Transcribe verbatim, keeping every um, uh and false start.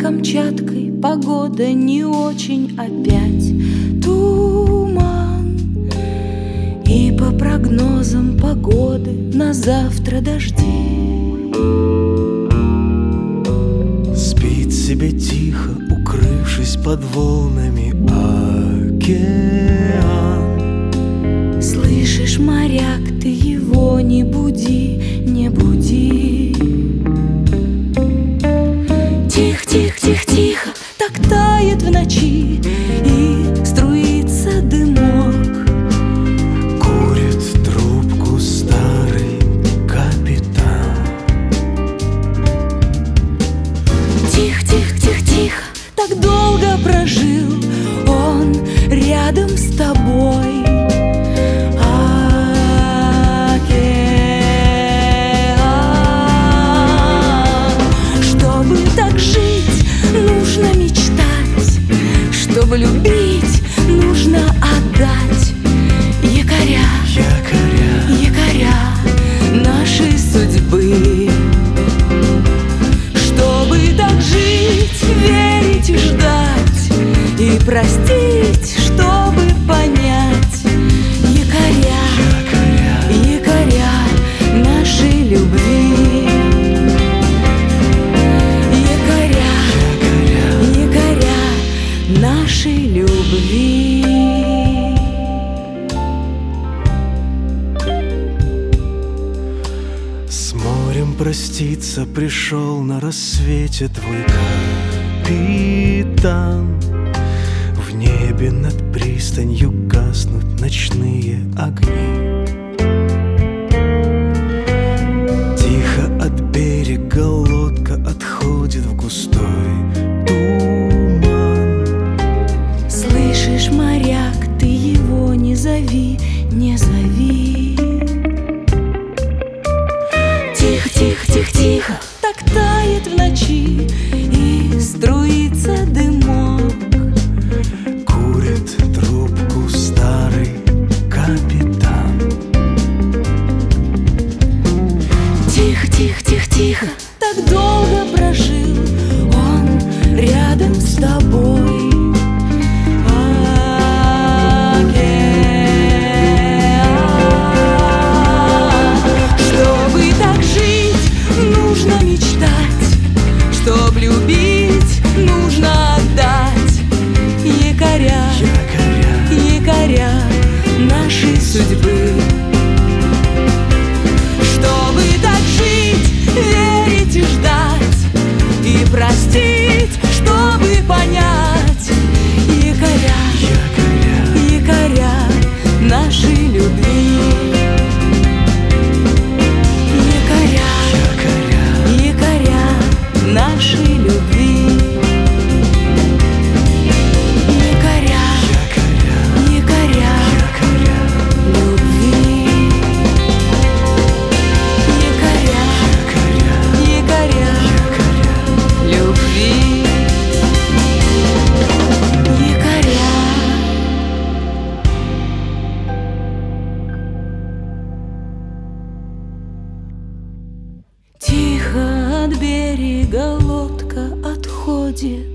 Камчаткой погода не очень опять. Туман. И по прогнозам погоды на завтра дожди. Спит себе тихо, укрывшись под волнами, океан. Слышишь, моряк, ты его не буди, не буди. Тихо, тихо, тихо, тихо, так тает в ночи и струится дымок. Курит трубку старый капитан. Тихо, тихо, тихо, тихо, так долго прожил он рядом с тобой. Чтобы любить, нужно отдать якоря, якоря, якоря нашей судьбы. Чтобы так жить, верить и ждать, и простить, чтобы понять якоря, якоря, якоря нашей любви. Нашей любви. С морем проститься пришел на рассвете твой капитан. В небе над пристанью гаснут ночные огни. Тихо от берега лодка отходит в густой Слышишь, моряк, ты его не зови, не зови. Тихо, тихо, тихо, тихо, так тает в ночи и струится дымок. Курит трубку старый капитан. Тихо, тихо, тихо, тихо, так долго прожил он рядом с тобой. Чтоб любить, нужно отдать якоря, якоря, якоря нашей судьбы. Чтобы так жить, верить и ждать, и простить, чтобы понять якоря, якоря, якоря нашей любви. Якоря, якоря, якоря нашей любви. Якоря, якоря, якоря якоря, любви. Якоря, якоря, якоря якоря, любви. Якоря. Тихо от берега лодка отходит.